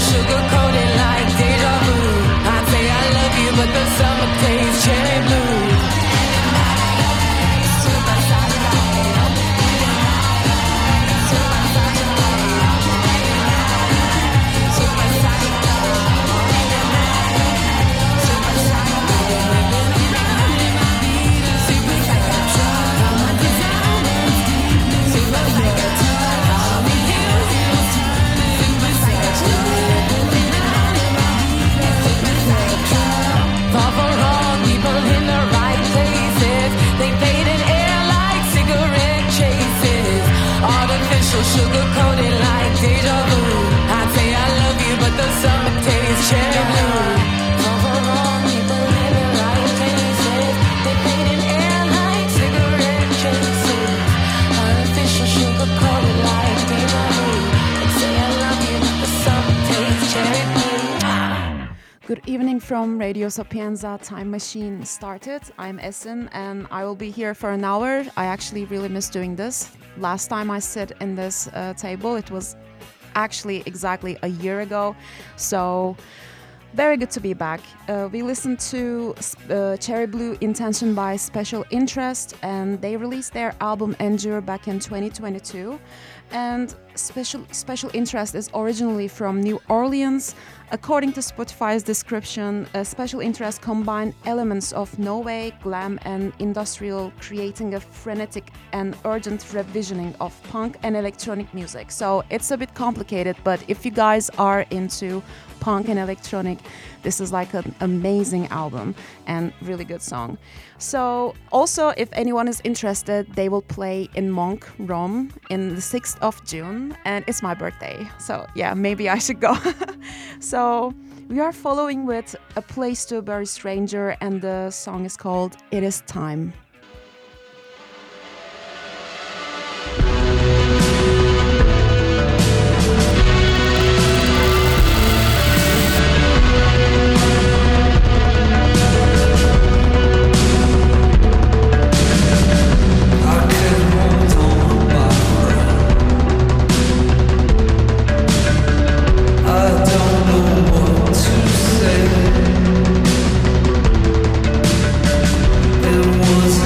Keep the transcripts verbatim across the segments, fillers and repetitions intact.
sugar coated like deja vu. I'd say I love you, but the summer tastes cherry blue. Sugar coated like deja vu. I'd say I love you, but the summer tastes cherry blue. Overall, people live in right places. They paint in air like cigarette chases. Artificial sugar coated like deja vu. I'd say I love you, but the summer tastes cherry blue. Good evening from Radio Sapienza. Time Machine started. I'm Esin and I will be here for an hour. I actually really miss doing this. Last time I sit in this uh, table, it was actually exactly a year ago. So very good to be back. Uh, we listened to uh, Cherry Blue Intention by Special Interest, and they released their album Endure back in twenty twenty-two. And Special Special Interest is originally from New Orleans. According to Spotify's description, uh, Special Interest combine elements of no wave, glam, and industrial, creating a frenetic and urgent revisioning of punk and electronic music. So it's a bit complicated, but if you guys are into punk and electronic, this is like an amazing album and really good song. So also, if anyone is interested, they will play in Monk, Rome in the sixth of June, and it's my birthday. So yeah, maybe I should go. So we are following with A Place to Bury Stranger, and the song is called It Is Time. It was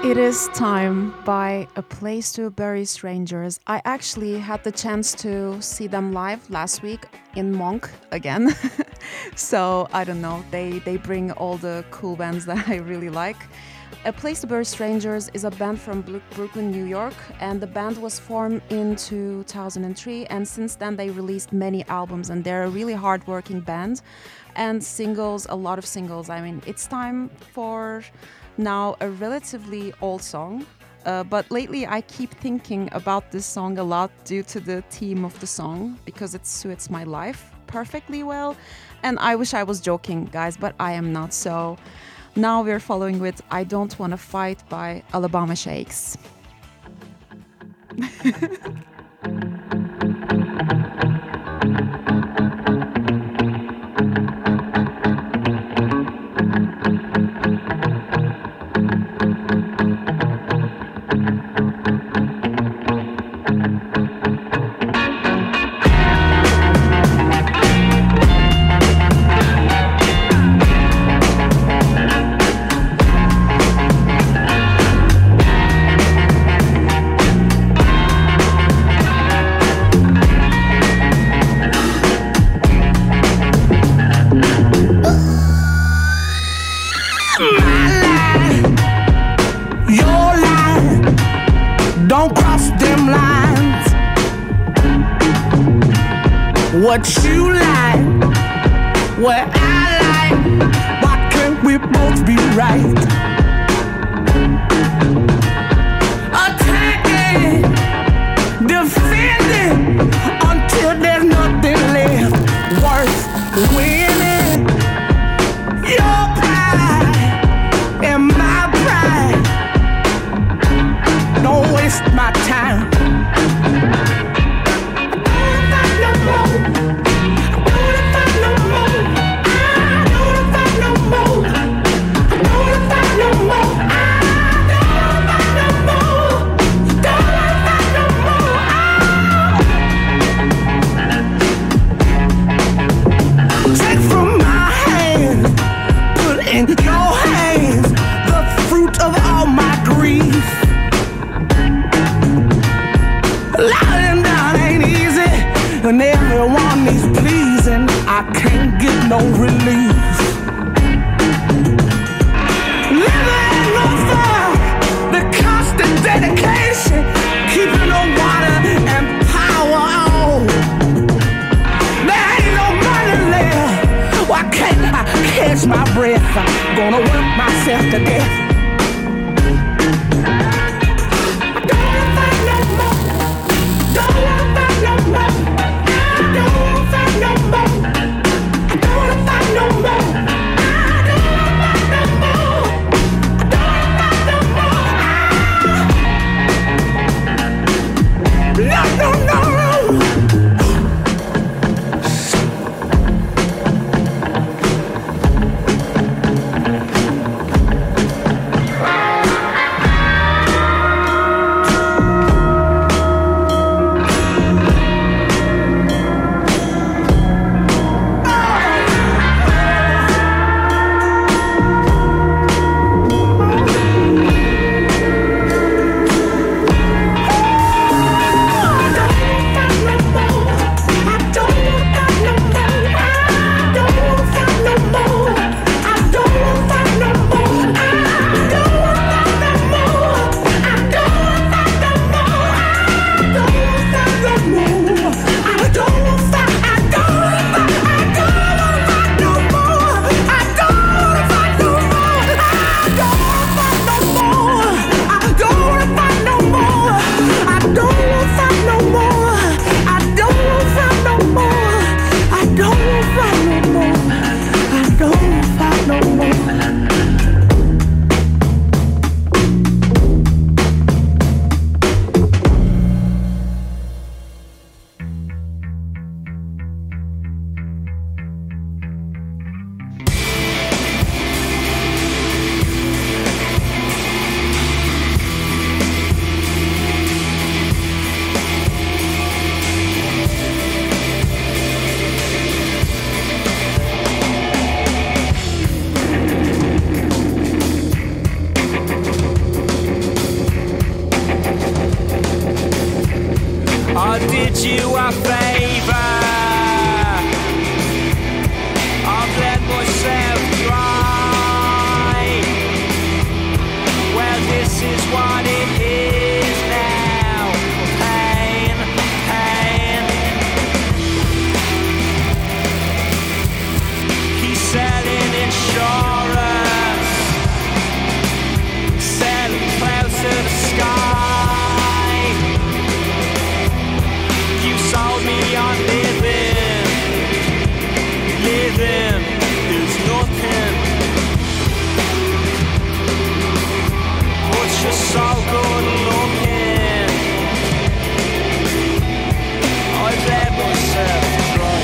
It is Time by A Place to Bury Strangers. I actually had the chance to see them live last week in Monk again. So I don't know, they, they bring all the cool bands that I really like. A Place to Bury Strangers is a band from Brooklyn, New York, and the band was formed in two thousand three, and since then they released many albums, and they're a really hard-working band. And singles, a lot of singles. I mean, it's time for now a relatively old song, uh, but lately I keep thinking about this song a lot due to the theme of the song, because it suits my life perfectly well. And I wish I was joking, guys, but I am not. So now we're following with I Don't Wanna Fight by Alabama Shakes. What you like, what I like, why can't we both be right? Attacking, defending, until there's nothing left worth winning. Your pride and my pride, don't waste my time. And everyone is pleasing, I can't get no relief. Living on fire, the constant dedication, keeping the water and power on. There ain't no money left, why can't I catch my breath? I'm gonna work myself to death. I did you a favor. I've let myself dry. Well, this is what it is now. Pain, pain. He's selling insurance, selling clouds to the sky. You sold me on living, living, there's nothing. But you're so good looking. I've let myself dry.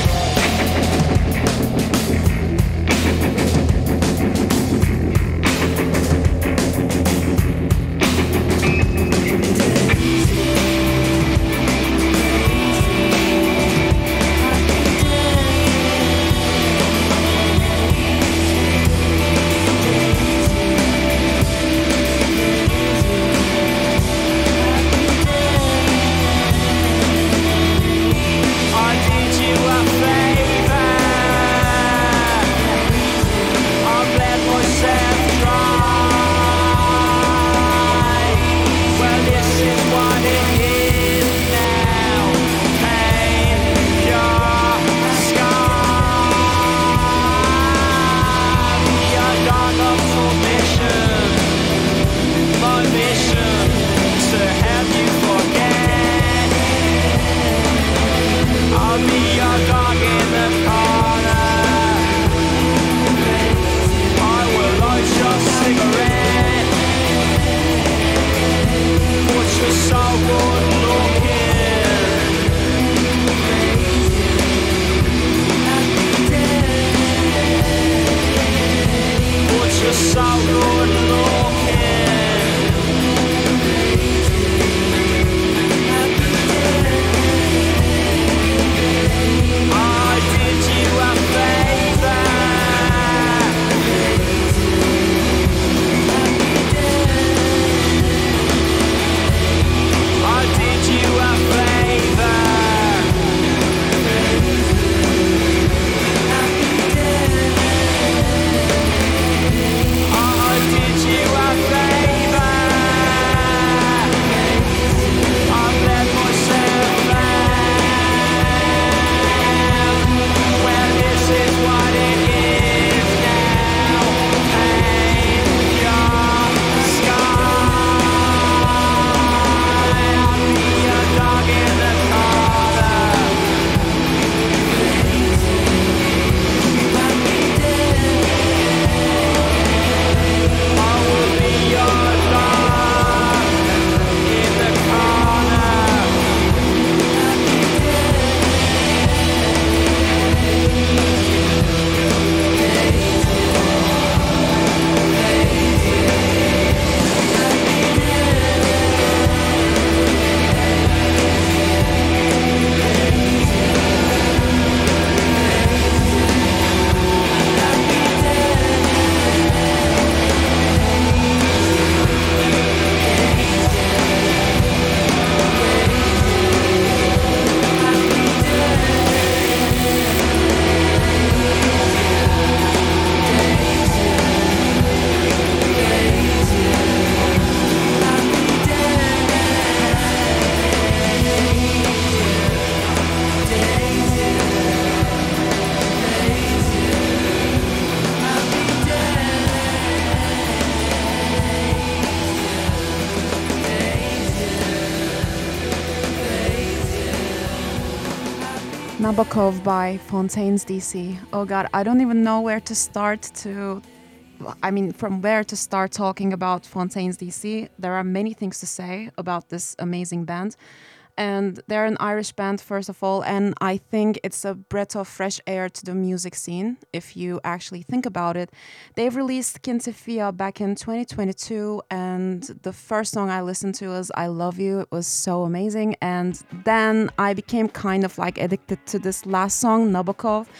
Nabokov by Fontaines D C. Oh god, I don't even know where to start to I mean, from where to start talking about Fontaines D C. There are many things to say about this amazing band. And they're an Irish band, first of all, and I think it's a breath of fresh air to the music scene, if you actually think about it. They've released Quintifia back in twenty twenty-two, and the first song I listened to was I Love You. It was so amazing. And then I became kind of like addicted to this last song, Nabokov.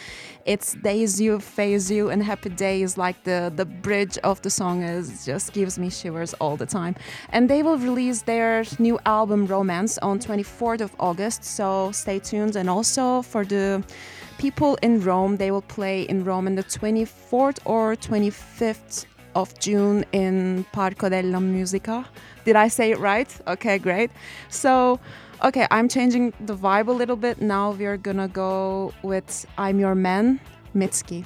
It's Days You, Phase You, and Happy Days. Like the, the bridge of the song is just gives me shivers all the time. And they will release their new album Romance on twenty-fourth of August, so stay tuned. And also for the people in Rome, they will play in Rome on the twenty-fourth or twenty-fifth of June in Parco della Musica. Did I say it right? Okay, great. So, okay, I'm changing the vibe a little bit. Now we're gonna go with I'm Your Man, Mitski.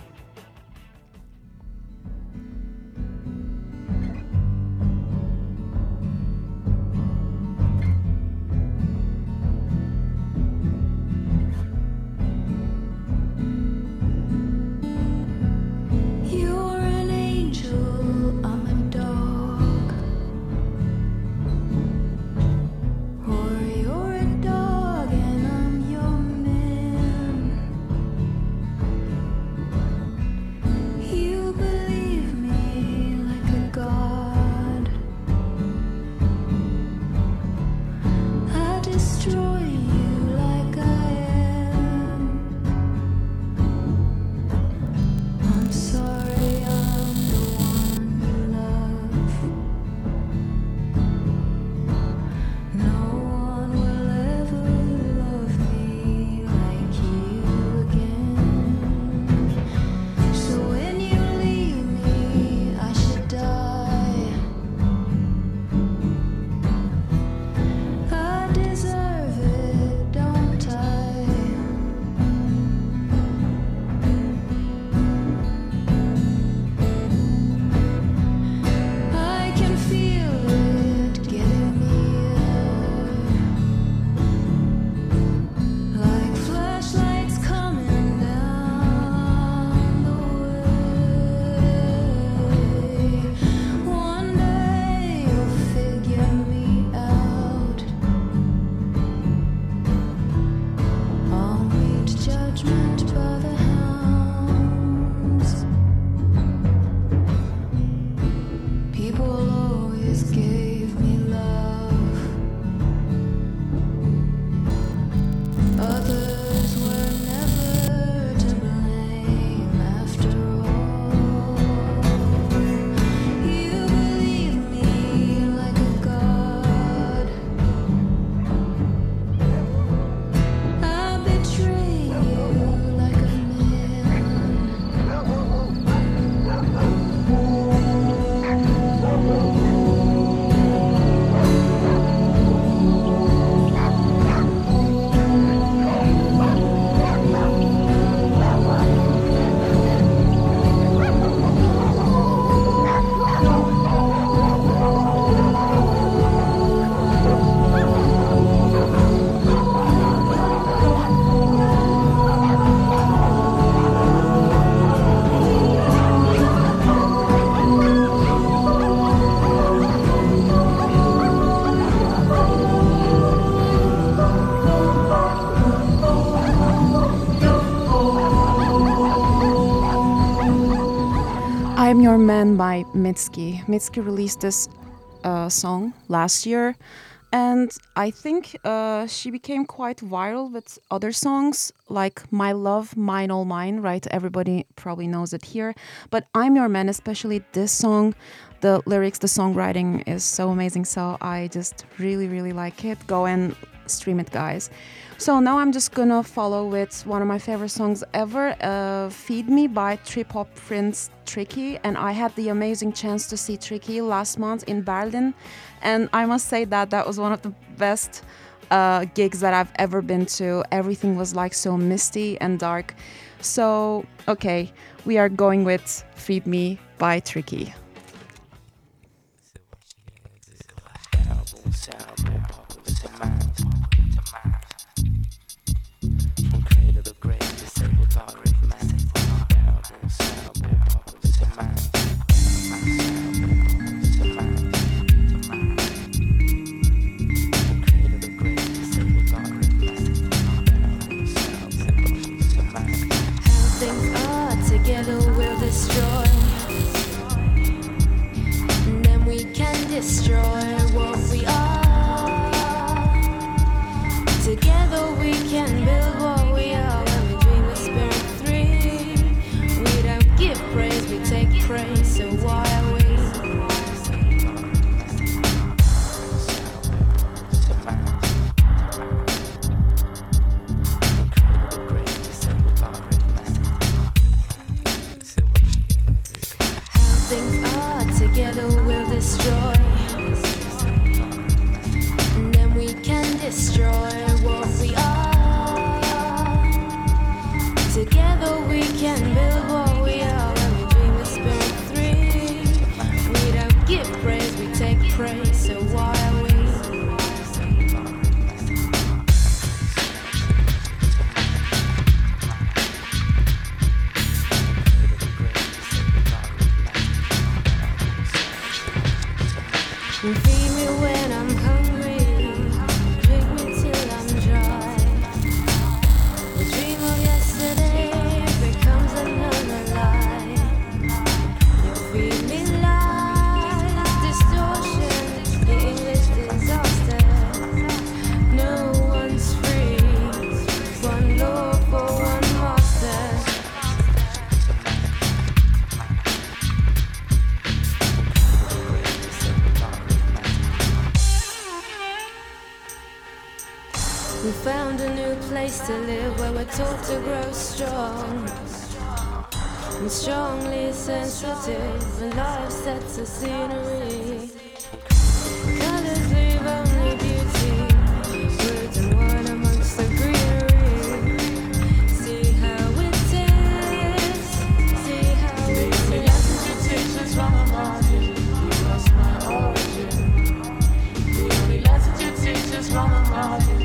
You're an angel, I'm a dog. Or you're a dog and I'm your man. You believe me like a god. I destroy you like I am. I'm sorry I'm the one you love. No one will ever love me like you again. So when you leave me, I should die. I deserve it, don't I? I can feel it getting near, like flashlights coming down the way. One day you'll figure me out. I'll meet judgment by the hounds. People always gave me love. Others were never to blame after all. You believe me like a god. I betray you like a man. I'm Your Man by Mitski. Mitski released this uh, song last year, and I think uh, she became quite viral with other songs like My Love, Mine All Mine, right? Everybody probably knows it here. But I'm Your Man, especially this song, the lyrics, the songwriting is so amazing. So I just really, really like it. Go and stream it, guys. So now I'm just gonna follow with one of my favorite songs ever, uh, Feed Me by Trip Hop Prince Tricky. And I had the amazing chance to see Tricky last month in Berlin. And I must say that that was one of the best uh, gigs that I've ever been to. Everything was like so misty and dark. So, okay, we are going with Feed Me by Tricky. Things are together will destroy, and then we can destroy what we are. Together we can build what we are when we dream of spirit three. You feed me when I'm hungry, drink me till I'm dry. The dream of yesterday becomes another lie. You feed me lies, distortion, English disaster. No one's free, one lord for one master. We found a new place to live where we're taught to grow strong and strongly sensitive, and life sets a scenery. Colors leave only beauty, words and wine amongst the greenery. See how it is, see how it is. The lessons you teach us from the margin, you lost my origin. The only lessons you teach us from the margin.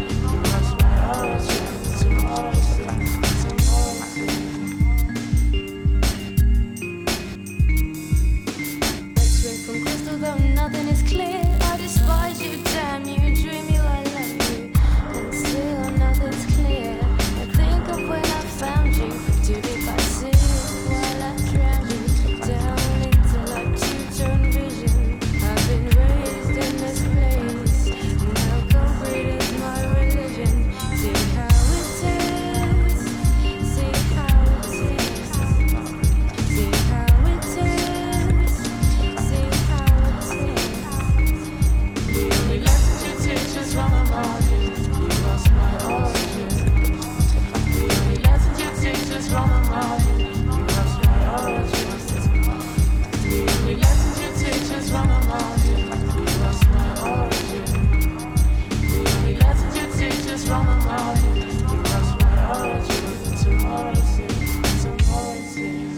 Nothing is clear. I despise you, damn you. Dream you, I love you, and still nothing's clear. I think of when I found you. Too deep I see while I drown you down into like two-tone vision. I've been raised in this place, and now concrete is my religion. See how it is, see how it is, see how it is, see how it is. The only lessons you teach us from the margin, you lost my origin. The only lessons you teach us from the margin, you lost my origin. The only lessons you teach us from the margin, you lost my origin. The only lessons you teach us from the margin, you lost my origin. Tomorrow it seems, tomorrow it seems.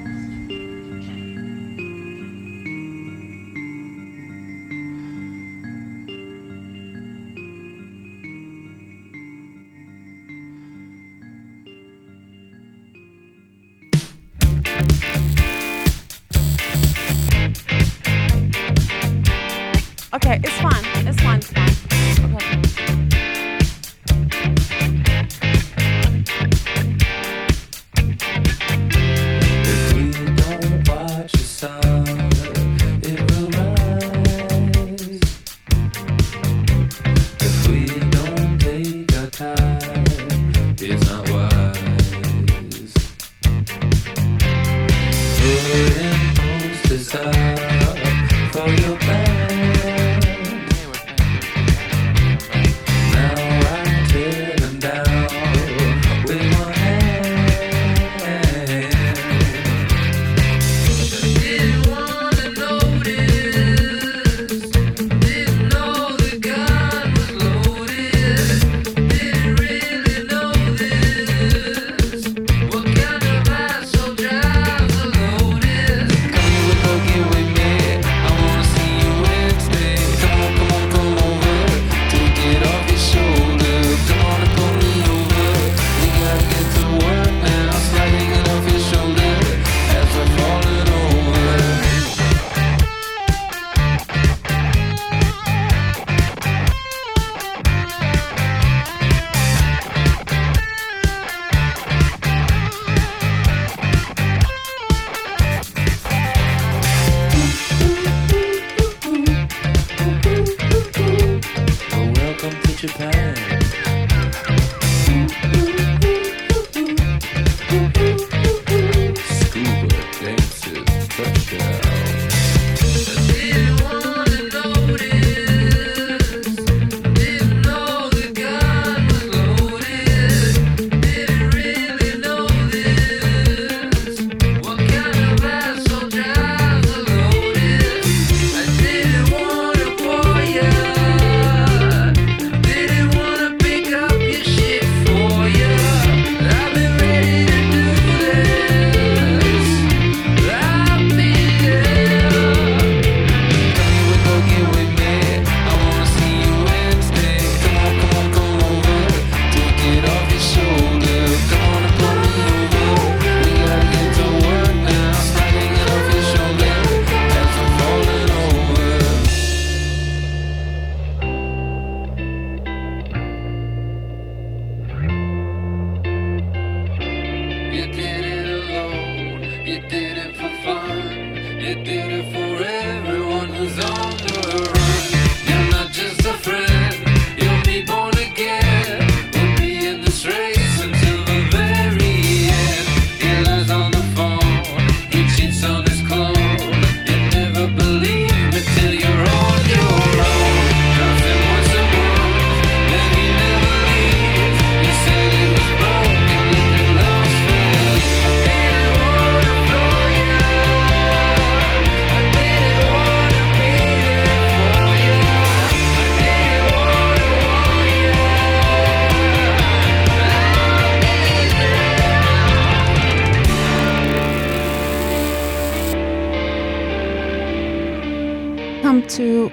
Okay, it's fine. It's fine. It's fine. Okay. If we don't watch the sun, it will rise. If we don't take our time, it's not wise. Putting posters up for your band.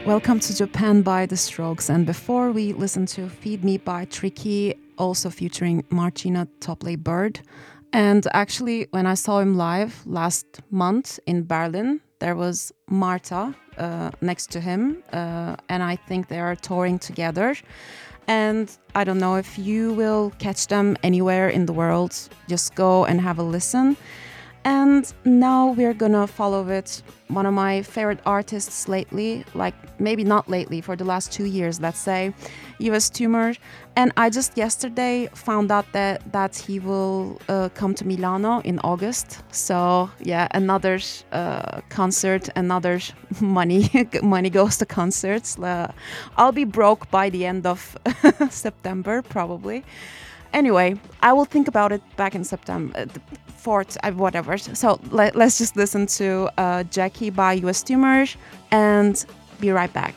Welcome to Japan by The Strokes. And before we listen to Feed Me by Tricky, also featuring Martina Topley Bird. And actually, when I saw him live last month in Berlin, there was Marta uh, next to him. Uh, and I think they are touring together. And I don't know if you will catch them anywhere in the world. Just go and have a listen. And now we're gonna follow with one of my favorite artists lately, like maybe not lately, for the last two years, let's say, Yves Tumor. And I just yesterday found out that, that he will uh, come to Milano in August. So yeah, another uh, concert, another money, money goes to concerts. Uh, I'll be broke by the end of September, probably. Anyway, I will think about it back in September, uh, the fourth, uh, whatever. So let, let's just listen to uh, Jackie by Yves Tumor and be right back.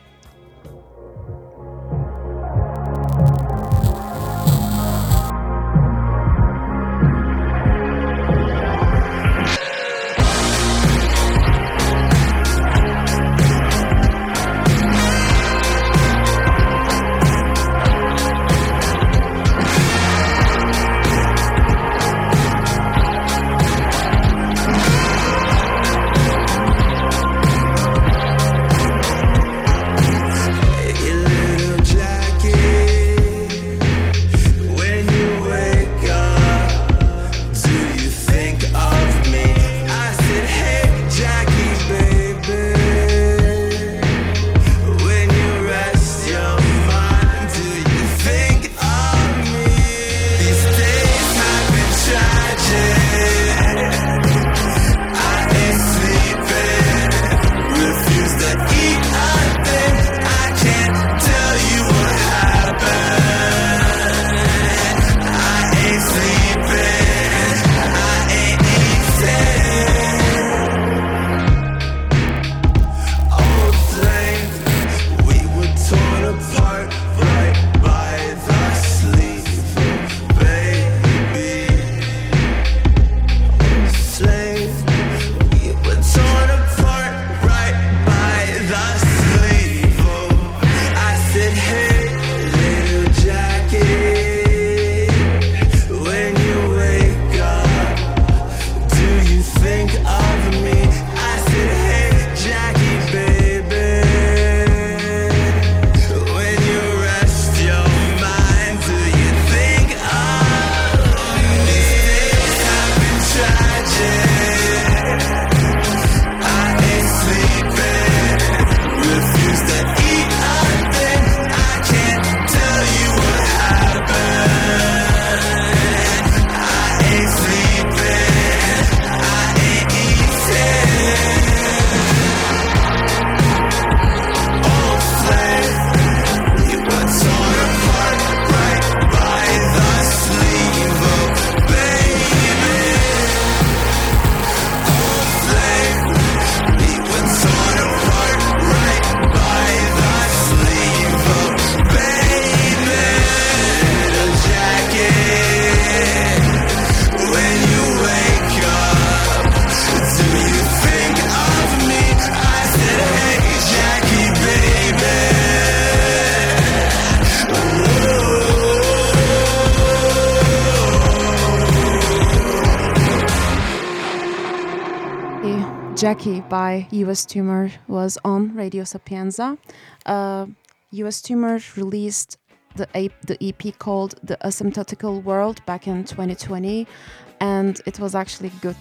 Jackie by Yves Tumor was on Radio Sapienza. Uh, Yves Tumor released the, A- the E P called The Asymptotical World back in twenty twenty, and it was actually good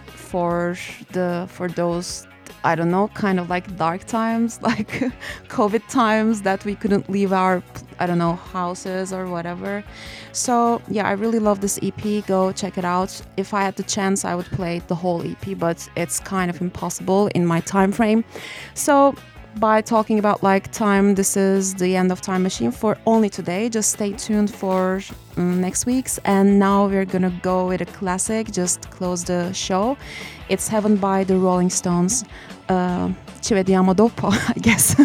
for the for those, I don't know, kind of like dark times, like COVID times that we couldn't leave our, I don't know, houses or whatever. So yeah, I really love this E P. Go check it out. If I had the chance, I would play the whole E P, but it's kind of impossible in my time frame. So by talking about like time, this is the end of Time Machine for only today. Just stay tuned for um, next week's. And now we're gonna go with a classic, just close the show. It's Heaven by the Rolling Stones. Uh, ci vediamo dopo, I guess.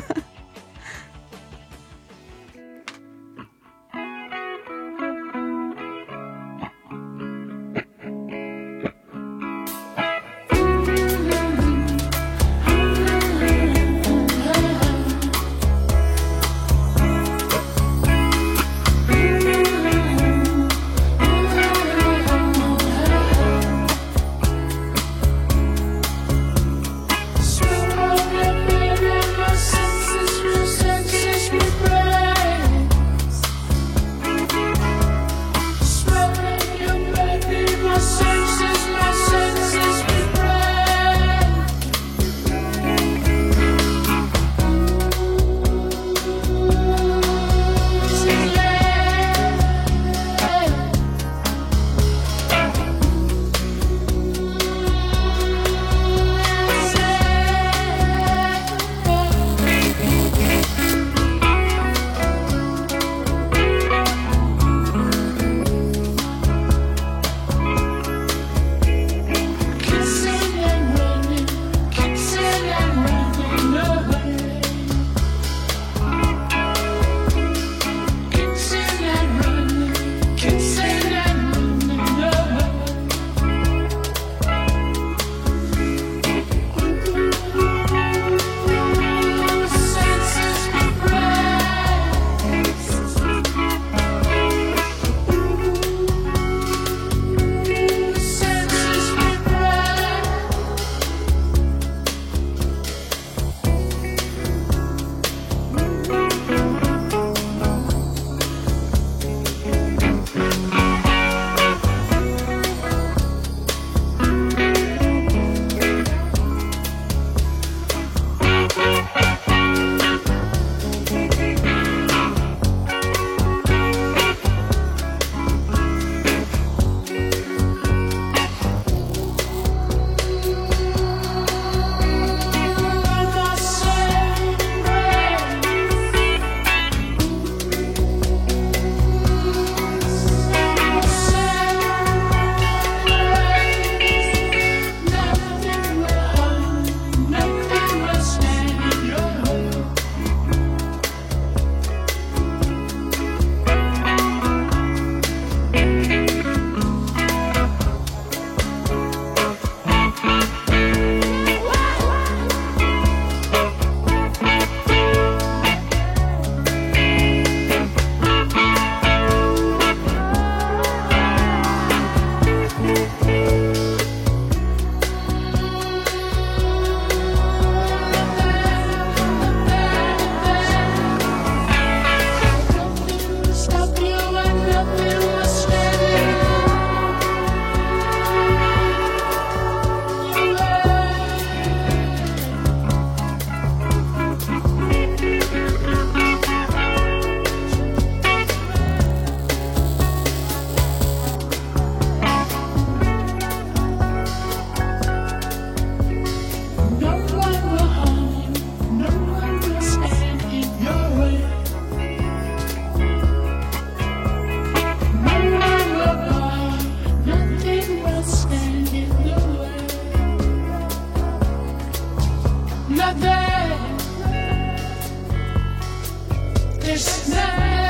this night.